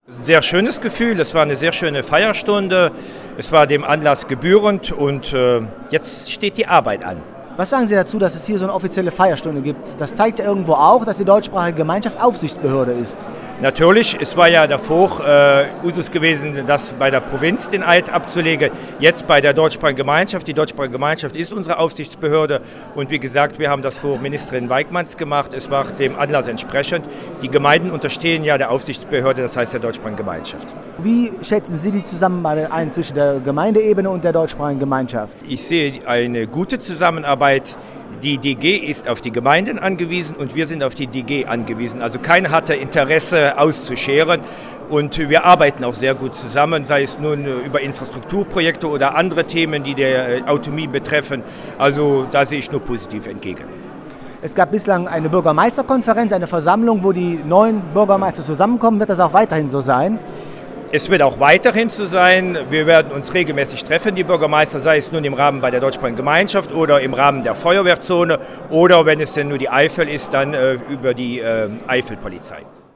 Ein sehr schönes Gefühl, es war eine sehr schöne Feierstunde, es war dem Anlass gebührend und jetzt steht die Arbeit an. Was sagen Sie dazu, dass es hier so eine offizielle Feierstunde gibt? Das zeigt ja irgendwo auch, dass die deutschsprachige Gemeinschaft Aufsichtsbehörde ist. Natürlich, es war ja davor Usus gewesen, das bei der Provinz den Eid abzulegen, jetzt bei der deutschsprachigen Gemeinschaft. Die deutschsprachige Gemeinschaft ist unsere Aufsichtsbehörde und wie gesagt, wir haben das vor Ministerin Weigmanns gemacht. Es war dem Anlass entsprechend. Die Gemeinden unterstehen ja der Aufsichtsbehörde, das heißt der deutschsprachigen Gemeinschaft. Wie schätzen Sie die Zusammenarbeit ein zwischen der Gemeindeebene und der deutschsprachigen Gemeinschaft? Ich sehe eine gute Zusammenarbeit. Die DG ist auf die Gemeinden angewiesen und wir sind auf die DG angewiesen. Also keiner hatte Interesse auszuscheren und wir arbeiten auch sehr gut zusammen, sei es nun über Infrastrukturprojekte oder andere Themen, die der Autonomie betreffen. Also da sehe ich nur positiv entgegen. Es gab bislang eine Bürgermeisterkonferenz, eine Versammlung, wo die neuen Bürgermeister zusammenkommen. Wird das auch weiterhin so sein? Es wird auch weiterhin so sein. Wir werden uns regelmäßig treffen, die Bürgermeister, sei es nun im Rahmen bei der deutschsprachigen Gemeinschaft oder im Rahmen der Feuerwehrzone oder wenn es denn nur die Eifel ist, dann über die Eifelpolizei.